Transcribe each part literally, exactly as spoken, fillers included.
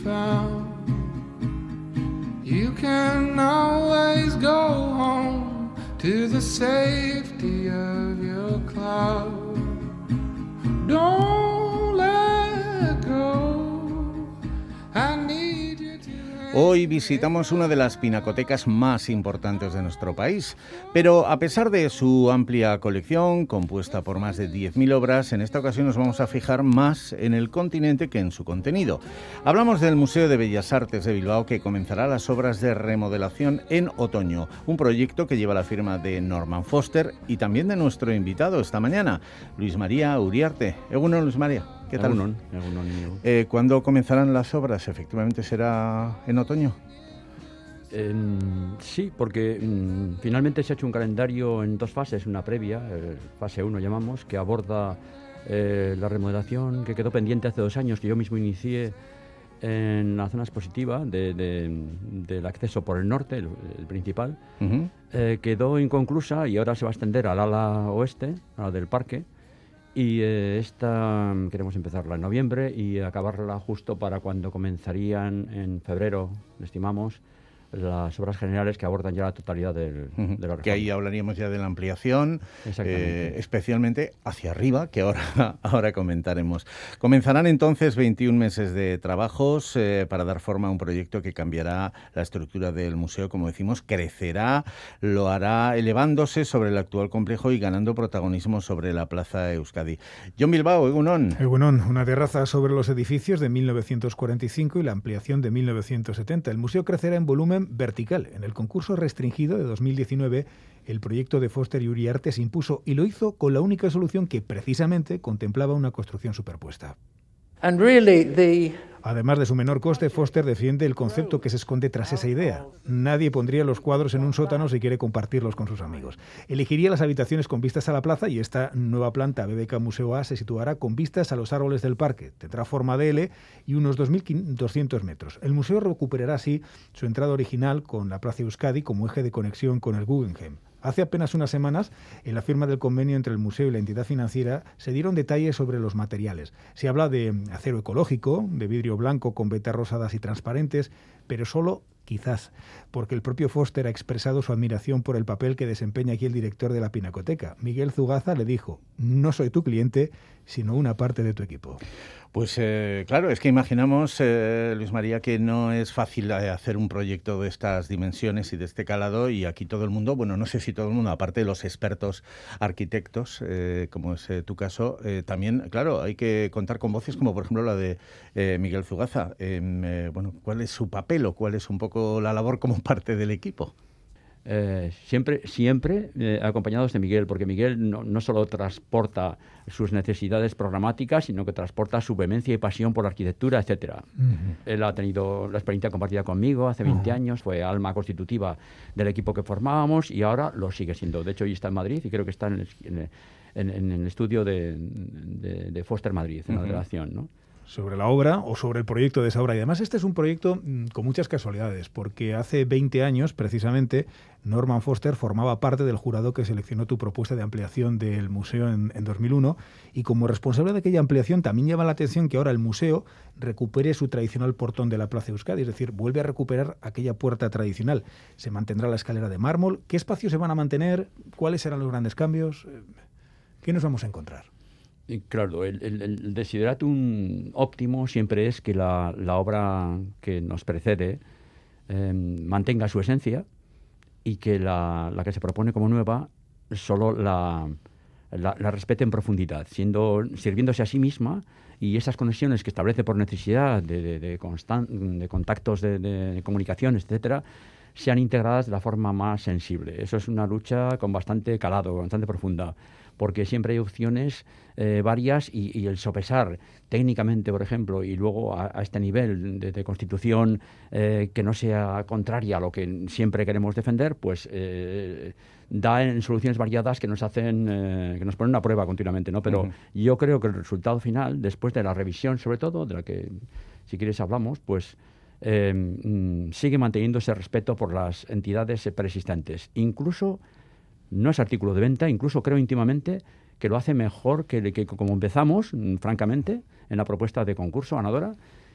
found. You can always go home to the safety of your cloud. Don't let go. I need you to... Hoy visitamos una de las pinacotecas más importantes de nuestro país, pero a pesar de su amplia colección, compuesta por más de diez mil obras, en esta ocasión nos vamos a fijar más en el continente que en su contenido. Hablamos del Museo de Bellas Artes de Bilbao, que comenzará las obras de remodelación en otoño, un proyecto que lleva la firma de Norman Foster y también de nuestro invitado esta mañana, Luis María Uriarte. Egunon, Luis María. ¿Qué tal? Egunon, egunon, egunon. Eh, ¿Cuándo comenzarán las obras? ¿Efectivamente será en otoño? Eh, sí, porque mm, finalmente se ha hecho un calendario en dos fases, una previa, eh, fase uno llamamos, que aborda eh, la remodelación que quedó pendiente hace dos años, que yo mismo inicié en la zona expositiva de, de, del acceso por el norte, el, el principal. Uh-huh. eh, quedó inconclusa y ahora se va a extender al ala oeste, a la del parque. Y eh, esta queremos empezarla en noviembre y acabarla justo para cuando comenzarían en febrero, estimamos, las obras generales que abordan ya la totalidad del, uh-huh. de la reforma. Que ahí hablaríamos ya de la ampliación, eh, especialmente hacia arriba, que ahora, ahora comentaremos. Comenzarán entonces veintiún meses de trabajos eh, para dar forma a un proyecto que cambiará la estructura del museo, como decimos, crecerá, lo hará elevándose sobre el actual complejo y ganando protagonismo sobre la Plaza Euskadi. John Bilbao, Egunon. Egunon, una terraza sobre los edificios de mil novecientos cuarenta y cinco y la ampliación de mil novecientos setenta. El museo crecerá en volumen vertical. En el concurso restringido de dos mil diecinueve, el proyecto de Foster y Uriarte se impuso y lo hizo con la única solución que precisamente contemplaba una construcción superpuesta. And really the... Además de su menor coste, Foster defiende el concepto que se esconde tras esa idea. Nadie pondría los cuadros en un sótano si quiere compartirlos con sus amigos. Elegiría las habitaciones con vistas a la plaza y esta nueva planta B B K Museo A se situará con vistas a los árboles del parque. Tendrá forma de L y unos dos mil doscientos metros. El museo recuperará así su entrada original con la Plaza Euskadi como eje de conexión con el Guggenheim. Hace apenas unas semanas, en la firma del convenio entre el museo y la entidad financiera, se dieron detalles sobre los materiales. Se habla de acero ecológico, de vidrio blanco con vetas rosadas y transparentes, pero solo quizás, porque el propio Foster ha expresado su admiración por el papel que desempeña aquí el director de la Pinacoteca. Miguel Zugaza le dijo: no soy tu cliente, sino una parte de tu equipo. Pues eh, claro, es que imaginamos, eh, Luis María, que no es fácil hacer un proyecto de estas dimensiones y de este calado, y aquí todo el mundo, bueno, no sé si todo el mundo, aparte de los expertos arquitectos, eh, como es eh, tu caso, eh, también, claro, hay que contar con voces como, por ejemplo, la de eh, Miguel Zugaza. Eh, eh, bueno, ¿cuál es su papel o cuál es un poco la labor como parte del equipo? Eh, siempre siempre eh, acompañados de Miguel, porque Miguel no, no solo transporta sus necesidades programáticas, sino que transporta su vehemencia y pasión por la arquitectura, etcétera. Uh-huh. Él ha tenido la experiencia compartida conmigo hace veinte uh-huh. años, fue alma constitutiva del equipo que formábamos y ahora lo sigue siendo. De hecho, hoy está en Madrid y creo que está en el, en, en, en el estudio de, de, de Foster Madrid, en uh-huh. la delegación, ¿no? Sobre la obra o sobre el proyecto de esa obra. Y además este es un proyecto mmm, con muchas casualidades, porque hace veinte años, precisamente, Norman Foster formaba parte del jurado que seleccionó tu propuesta de ampliación del museo en, en dos mil uno, y como responsable de aquella ampliación también llama la atención que ahora el museo recupere su tradicional portón de la Plaza Euskadi, es decir, vuelve a recuperar aquella puerta tradicional. Se mantendrá la escalera de mármol. ¿Qué espacios se van a mantener? ¿Cuáles serán los grandes cambios? ¿Qué nos vamos a encontrar? Claro, el, el, el desideratum óptimo siempre es que la, la obra que nos precede eh, mantenga su esencia y que la, la que se propone como nueva solo la, la, la respete en profundidad, siendo, sirviéndose a sí misma, y esas conexiones que establece por necesidad de, de, de, constan, de contactos de, de comunicación, etcétera, sean integradas de la forma más sensible. Eso es una lucha con bastante calado, bastante profunda, porque siempre hay opciones eh, varias y, y el sopesar técnicamente, por ejemplo, y luego a, a este nivel de, de constitución eh, que no sea contraria a lo que siempre queremos defender, pues eh, da en soluciones variadas que nos hacen, eh, que nos ponen a prueba continuamente, ¿no? Pero uh-huh. yo creo que el resultado final, después de la revisión, sobre todo, de la que, si quieres, hablamos, pues eh, mm, sigue manteniendo ese respeto por las entidades preexistentes. Incluso no es artículo de venta, incluso creo íntimamente que lo hace mejor que, que como empezamos, francamente, en la propuesta de concurso ganadora,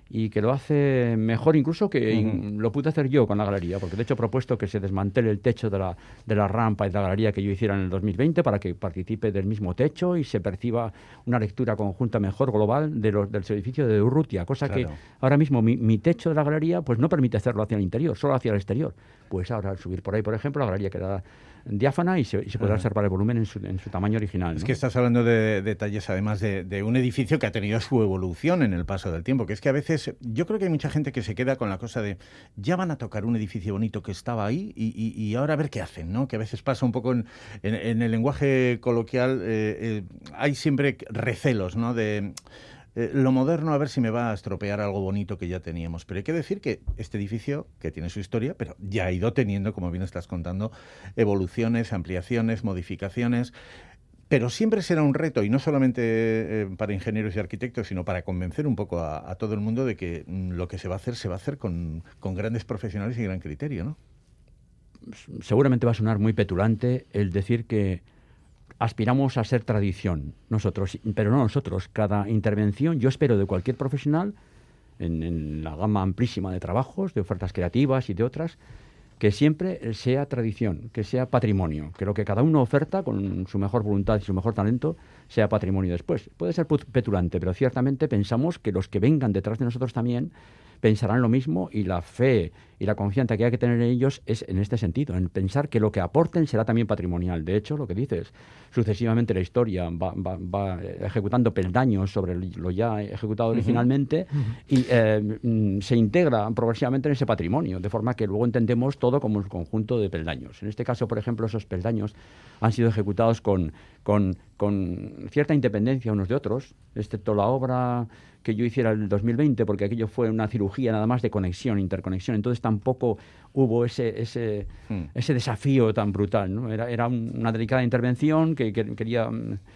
y que lo hace mejor incluso que uh-huh. in, lo pude hacer yo con la galería, porque de hecho he propuesto que se desmantele el techo de la, de la rampa y de la galería que yo hiciera en el dos mil veinte para que participe del mismo techo y se perciba una lectura conjunta mejor global de los, del edificio de Urrutia, cosa claro. que ahora mismo mi, mi techo de la galería pues no permite hacerlo hacia el interior, solo hacia el exterior. Pues ahora al subir por ahí, por ejemplo, la galería queda diáfana y se, y se podrá observar el volumen en su, en su tamaño original. Es ¿no? que estás hablando de, de detalles, además de, de un edificio que ha tenido su evolución en el paso del tiempo, que es que a veces, yo creo que hay mucha gente que se queda con la cosa de, ya van a tocar un edificio bonito que estaba ahí y, y, y ahora a ver qué hacen, ¿no? Que a veces pasa un poco en, en, en el lenguaje coloquial, eh, eh, hay siempre recelos, ¿no? De... Eh, lo moderno, a ver si me va a estropear algo bonito que ya teníamos. Pero hay que decir que este edificio, que tiene su historia, pero ya ha ido teniendo, como bien estás contando, evoluciones, ampliaciones, modificaciones. Pero siempre será un reto, y no solamente eh, para ingenieros y arquitectos, sino para convencer un poco a, a todo el mundo de que mm, lo que se va a hacer, se va a hacer con, con grandes profesionales y gran criterio, ¿no? Seguramente va a sonar muy petulante el decir que aspiramos a ser tradición, nosotros, pero no nosotros. Cada intervención, yo espero de cualquier profesional, en, en la gama amplísima de trabajos, de ofertas creativas y de otras, que siempre sea tradición, que sea patrimonio, que lo que cada uno oferta con su mejor voluntad y su mejor talento sea patrimonio después. Puede ser petulante, pero ciertamente pensamos que los que vengan detrás de nosotros también pensarán lo mismo, y la fe y la confianza que hay que tener en ellos es en este sentido, en pensar que lo que aporten será también patrimonial. De hecho, lo que dices, sucesivamente la historia va, va, va ejecutando peldaños sobre lo ya ejecutado uh-huh. originalmente uh-huh. y eh, se integra progresivamente en ese patrimonio, de forma que luego entendemos todo como un conjunto de peldaños. En este caso, por ejemplo, esos peldaños han sido ejecutados con, con, con cierta independencia unos de otros, excepto la obra que yo hiciera en el dos mil veinte, porque aquello fue una cirugía nada más de conexión, interconexión, entonces tampoco hubo ese ese, hmm. ese desafío tan brutal, ¿no? Era, era una delicada intervención que, que quería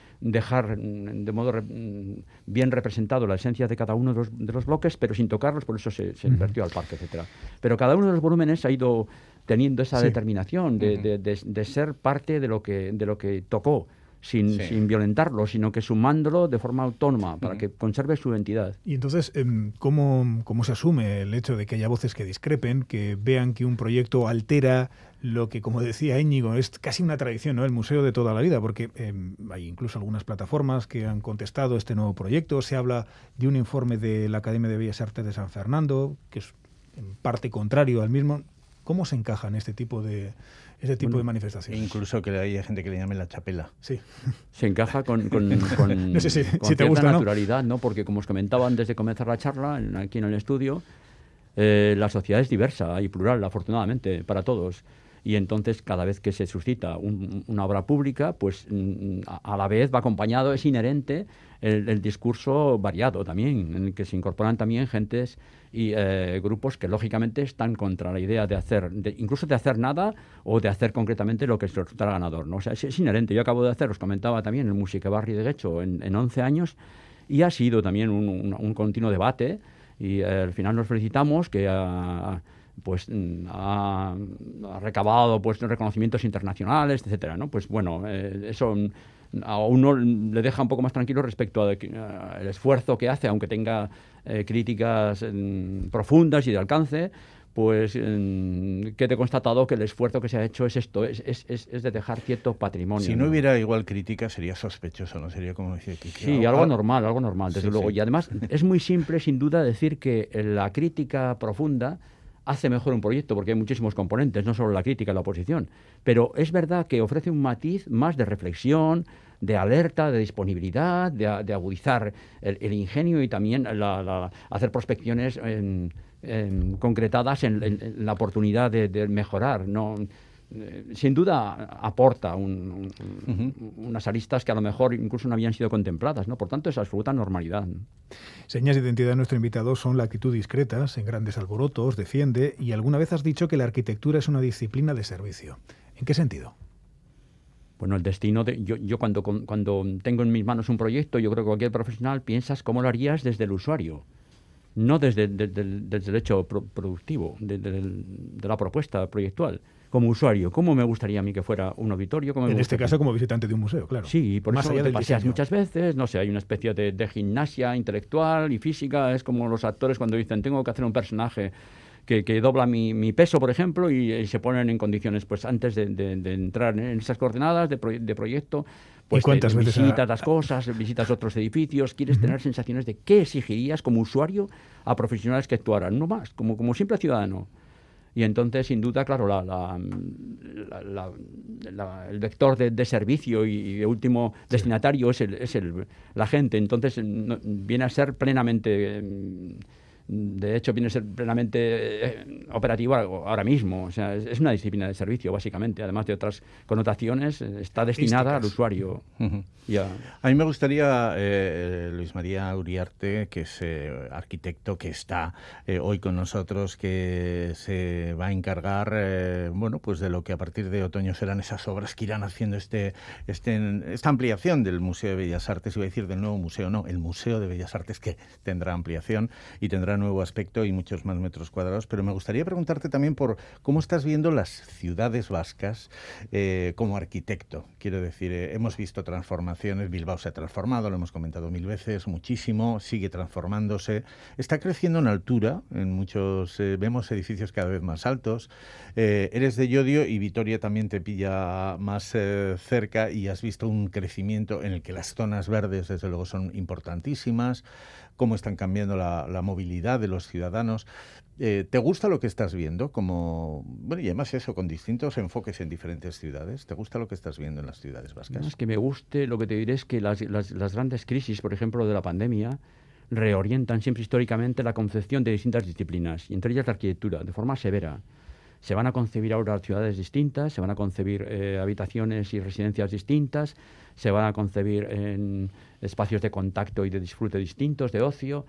dejar de modo re, bien representado la esencia de cada uno de los, de los bloques, pero sin tocarlos, por eso se, se invirtió al parque, etcétera. Pero cada uno de los volúmenes ha ido teniendo esa sí. determinación de, uh-huh. de, de, de ser parte de lo que, de lo que tocó, Sin, sí. sin violentarlo, sino que sumándolo de forma autónoma para uh-huh. que conserve su identidad. Y entonces, ¿cómo, ¿cómo se asume el hecho de que haya voces que discrepen, que vean que un proyecto altera lo que, como decía Íñigo, es casi una tradición, ¿no? El museo de toda la vida, porque eh, hay incluso algunas plataformas que han contestado este nuevo proyecto. Se habla de un informe de la Academia de Bellas Artes de San Fernando, que es en parte contrario al mismo. ¿Cómo se encajan este tipo de este tipo bueno, de manifestaciones? Incluso que hay gente que le llame la chapela. Sí. Se encaja con, con, con, no sé si, con si te cierta gusta, naturalidad, ¿no? Porque como os comentaba antes de comenzar la charla, en, aquí en el estudio, eh, la sociedad es diversa y plural, afortunadamente, para todos. Y entonces, cada vez que se suscita un, una obra pública, pues a, a la vez va acompañado, es inherente el, el discurso variado también, en el que se incorporan también gentes y eh, grupos que lógicamente están contra la idea de hacer, de, incluso de hacer nada o de hacer concretamente lo que resultará ganador, ¿no? O sea, es, es inherente. Yo acabo de hacer, os comentaba también, el Musicabarri de Guecho en, en once años, y ha sido también un, un, un continuo debate, y eh, al final nos felicitamos que a, pues ha, ha recabado pues reconocimientos internacionales, etcétera, ¿no? Pues bueno, eh, eso a uno le deja un poco más tranquilo respecto al esfuerzo que hace, aunque tenga eh, críticas eh, profundas y de alcance, pues eh, quede constatado que el esfuerzo que se ha hecho es esto, es, es, es de dejar cierto patrimonio. Si no, ¿no? hubiera igual crítica, sería sospechoso, ¿no? Sería como decir que... Sí, algo, algo normal, algo normal, desde sí, luego. Sí. Y además es muy simple, sin duda, decir que la crítica profunda hace mejor un proyecto, porque hay muchísimos componentes, no solo la crítica y la oposición. Pero es verdad que ofrece un matiz más de reflexión, de alerta, de disponibilidad, de, de agudizar el, el ingenio y también la, la, hacer prospecciones en, en, concretadas en, en, en la oportunidad de, de mejorar, ¿no? Sin duda aporta un, un, uh-huh. unas aristas que a lo mejor incluso no habían sido contempladas, ¿no? Por tanto, es absoluta normalidad, ¿no? Señas de identidad de nuestro invitado son la actitud discreta, en grandes alborotos, defiende, y alguna vez has dicho que la arquitectura es una disciplina de servicio. ¿En qué sentido? Bueno, el destino, de, yo, yo cuando, cuando tengo en mis manos un proyecto, yo creo que cualquier profesional piensas cómo lo harías desde el usuario. no desde, desde, desde el hecho pro, productivo, desde el, de la propuesta proyectual. Como usuario, ¿cómo me gustaría a mí que fuera un auditorio? ¿Cómo me en este gustaría? caso como visitante de un museo, claro. Sí, por Más eso allá te del paseas diseño. muchas veces, no sé, hay una especie de, de gimnasia intelectual y física, es como los actores cuando dicen tengo que hacer un personaje que, que dobla mi, mi peso, por ejemplo, y, y se ponen en condiciones, pues antes de, de, de entrar en esas coordenadas de, proye de proyecto, pues ¿Y cuántas te, veces visitas ha... las cosas, visitas otros edificios, quieres uh-huh. tener sensaciones de qué exigirías como usuario a profesionales que actuaran, no más, como, como simple ciudadano. Y entonces, sin duda, claro, la, la, la, la, la, el vector de, de servicio y de último sí. destinatario es, el, es el, la gente. Entonces, no, viene a ser plenamente... De hecho, viene a ser plenamente eh, operativo ahora mismo. O sea, es, es una disciplina de servicio, básicamente. Además de otras connotaciones, está destinada al usuario. Uh-huh. Ya. A mí me gustaría, eh, Luis María Uriarte, que es eh, arquitecto, que está eh, hoy con nosotros, que se va a encargar, eh, bueno, pues de lo que a partir de otoño serán esas obras que irán haciendo este, este, esta ampliación del Museo de Bellas Artes. Iba a decir del nuevo museo, no, el Museo de Bellas Artes, que tendrá ampliación y tendrá nuevo aspecto y muchos más metros cuadrados, pero me gustaría preguntarte también por cómo estás viendo las ciudades vascas eh, como arquitecto. Quiero decir, eh, hemos visto transformaciones, Bilbao se ha transformado, lo hemos comentado mil veces, muchísimo, sigue transformándose, está creciendo en altura, en muchos, eh, vemos edificios cada vez más altos, eh, eres de Llodio y Vitoria también te pilla más eh, cerca y has visto un crecimiento en el que las zonas verdes desde luego son importantísimas, cómo están cambiando la, la movilidad de los ciudadanos. Eh, ¿Te gusta lo que estás viendo? Como, bueno, y además eso, con distintos enfoques en diferentes ciudades. ¿Te gusta lo que estás viendo en las ciudades vascas? No es que me guste, lo que te diré es que las, las, las grandes crisis, por ejemplo, de la pandemia, reorientan siempre históricamente la concepción de distintas disciplinas, y entre ellas la arquitectura, de forma severa. Se van a concebir ahora ciudades distintas, se van a concebir eh, habitaciones y residencias distintas, se van a concebir en espacios de contacto y de disfrute distintos, de ocio.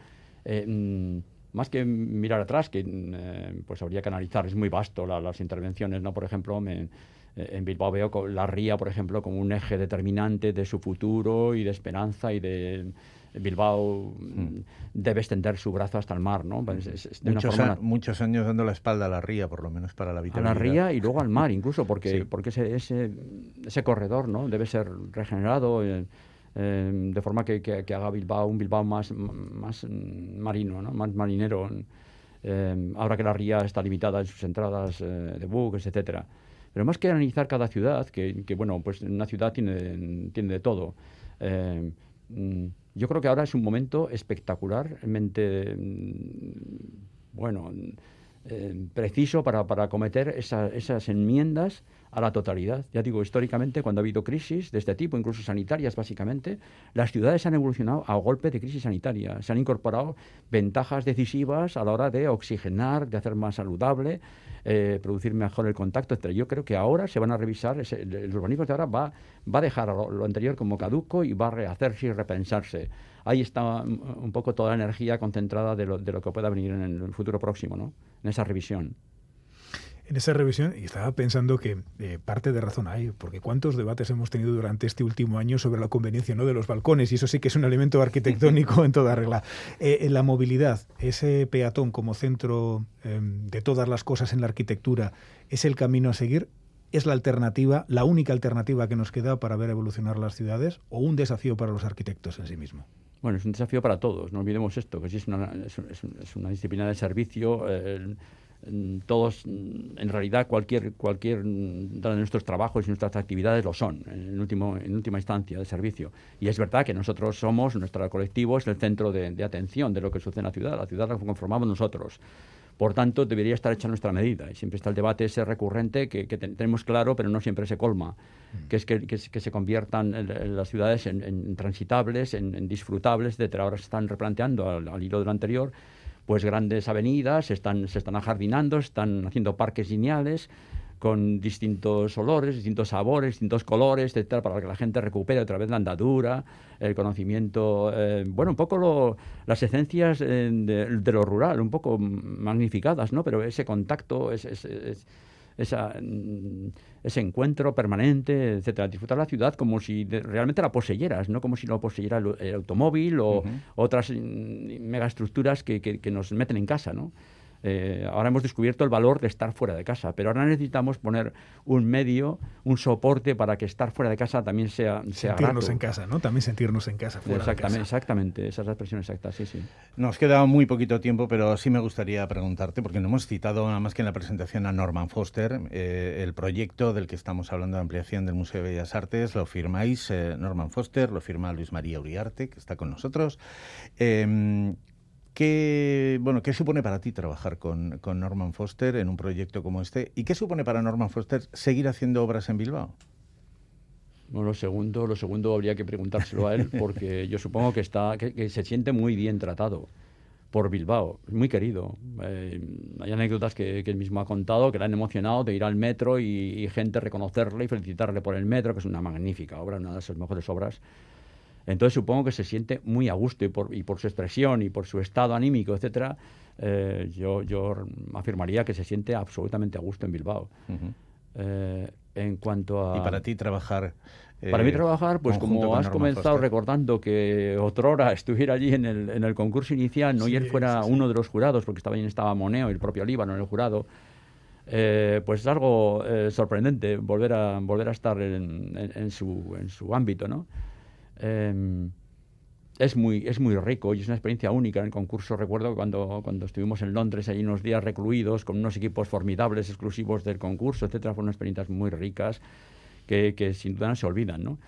Eh, más que mirar atrás, que eh, pues habría que analizar, es muy vasto la, las intervenciones, ¿no? Por ejemplo, me, eh, en Bilbao veo la ría, por ejemplo, como un eje determinante de su futuro y de esperanza y de... Bilbao mm. debe extender su brazo hasta el mar, ¿no? Es, es, es de muchos, una forma... a, muchos años dando la espalda a la ría, por lo menos para la vitalidad. A la ría y luego al mar, incluso, porque, sí. porque ese, ese, ese corredor, ¿no? Debe ser regenerado eh, eh, de forma que, que, que haga Bilbao un Bilbao más, más marino, ¿no? Más marinero. Eh, ahora que la ría está limitada en sus entradas eh, de buques, etcétera. Pero más que analizar cada ciudad, que, que bueno, pues una ciudad tiene, tiene de todo. Eh, Yo creo que ahora es un momento espectacularmente, bueno, eh, preciso para, para acometer esa, esas enmiendas a la totalidad. Ya digo, históricamente, cuando ha habido crisis de este tipo, incluso sanitarias básicamente, las ciudades han evolucionado a golpe de crisis sanitaria. Se han incorporado ventajas decisivas a la hora de oxigenar, de hacer más saludable, eh, producir mejor el contacto, etcétera. Yo creo que ahora se van a revisar, ese, el, el urbanismo de ahora va, va a dejar lo, lo anterior como caduco y va a rehacerse y repensarse. Ahí está un poco toda la energía concentrada de lo, de lo que pueda venir en el futuro próximo, ¿no? En esa revisión. En esa revisión, y estaba pensando que eh, parte de razón hay, porque cuántos debates hemos tenido durante este último año sobre la conveniencia, ¿no?, de los balcones, y eso sí que es un elemento arquitectónico en toda regla. Eh, en la movilidad, ese peatón como centro eh, de todas las cosas en la arquitectura, ¿es el camino a seguir? ¿Es la alternativa, la única alternativa que nos queda para ver evolucionar las ciudades, o un desafío para los arquitectos en sí mismo? Bueno, es un desafío para todos, no olvidemos esto, que sí es una, es, es una disciplina de servicio. Eh, todos, en realidad, cualquier cualquier de nuestros trabajos y nuestras actividades lo son, en, último, en última instancia, de servicio. Y es verdad que nosotros somos, nuestro colectivo es el centro de, de atención de lo que sucede en la ciudad. La ciudad la conformamos nosotros. Por tanto, debería estar hecha nuestra medida. Y siempre está el debate ese recurrente que, que tenemos claro, pero no siempre se colma, mm. que es que, que, que se conviertan en, en las ciudades en, en transitables, en, en disfrutables, etcétera. Ahora se están replanteando, al, al hilo de lo anterior, pues grandes avenidas, se están, se están ajardinando, están haciendo parques lineales con distintos olores, distintos sabores, distintos colores, etcétera, para que la gente recupere otra vez la andadura, el conocimiento, eh, bueno, un poco lo, las esencias eh, de, de lo rural, un poco magnificadas, ¿no? Pero ese contacto, es, es, es, esa, ese encuentro permanente, etcétera. Disfrutar la ciudad como si de, realmente la poseyeras, no como si lo poseyera el, el automóvil o uh-huh. otras megaestructuras que, que, que nos meten en casa, ¿no? Eh, ahora hemos descubierto el valor de estar fuera de casa, pero ahora necesitamos poner un medio, un soporte para que estar fuera de casa también sea, sea sentirnos grato. en casa, ¿no? También sentirnos en casa, fuera exactamente, de casa. Exactamente, esa es la expresión exacta, sí, sí. Nos queda muy poquito tiempo, pero sí me gustaría preguntarte, porque no hemos citado nada más que en la presentación a Norman Foster, eh, el proyecto del que estamos hablando de ampliación del Museo de Bellas Artes, lo firmáis, eh, Norman Foster, lo firma Luis María Uriarte, que está con nosotros. Eh, ¿Qué, bueno, ¿Qué supone para ti trabajar con, con Norman Foster en un proyecto como este? ¿Y qué supone para Norman Foster seguir haciendo obras en Bilbao? Bueno, lo segundo, lo segundo habría que preguntárselo a él, porque yo supongo que está, que, que se siente muy bien tratado por Bilbao, muy querido. Eh, hay anécdotas que, que él mismo ha contado que le han emocionado de ir al metro y, y gente reconocerle y felicitarle por el metro, que es una magnífica obra, una de sus mejores obras. Entonces supongo que se siente muy a gusto y por, y por su expresión y por su estado anímico, etcétera. Eh, yo, yo afirmaría que se siente absolutamente a gusto en Bilbao. Uh-huh. Eh, en cuanto a... ¿Y para ti trabajar? Eh, para mí trabajar, pues como has comenzado Foster. recordando que otrora estuviera allí en el, en el concurso inicial, no sí, y él fuera sí, sí. uno de los jurados, porque estaba allí estaba Moneo y el propio Líbano en el jurado, eh, pues es algo eh, sorprendente volver a volver a estar en, en, en, su, en su ámbito, ¿no? Eh, es muy es muy rico y es una experiencia única en el concurso. Recuerdo cuando, cuando estuvimos en Londres, ahí unos días recluidos con unos equipos formidables, exclusivos del concurso, etcétera. Fueron experiencias muy ricas que, que sin duda no se olvidan, ¿no?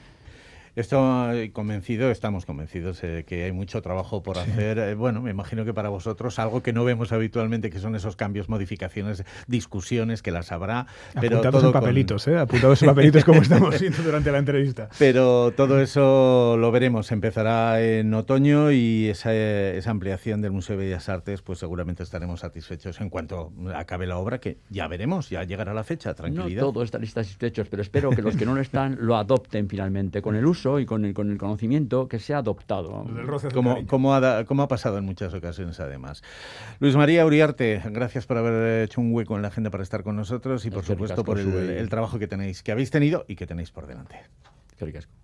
Estoy convencido, estamos convencidos de eh, que hay mucho trabajo por sí. hacer. Eh, bueno, me imagino que para vosotros algo que no vemos habitualmente, que son esos cambios, modificaciones, discusiones, que las habrá. Pero apuntados todo en papelitos, con... ¿eh? Apuntados en papelitos como estamos viendo durante la entrevista. Pero todo eso lo veremos. Empezará en otoño y esa, esa ampliación del Museo de Bellas Artes, pues seguramente estaremos satisfechos en cuanto acabe la obra, que ya veremos, ya llegará la fecha, tranquilidad. No todos están satisfechos, pero espero que los que no lo están lo adopten finalmente con el uso y con el, con el conocimiento que se ha adoptado. Como, como, ha, como ha pasado en muchas ocasiones, además. Luis María Uriarte, gracias por haber hecho un hueco en la agenda para estar con nosotros y, por supuesto, por el, el trabajo que tenéis, que habéis tenido y que tenéis por delante. Qué ricasco.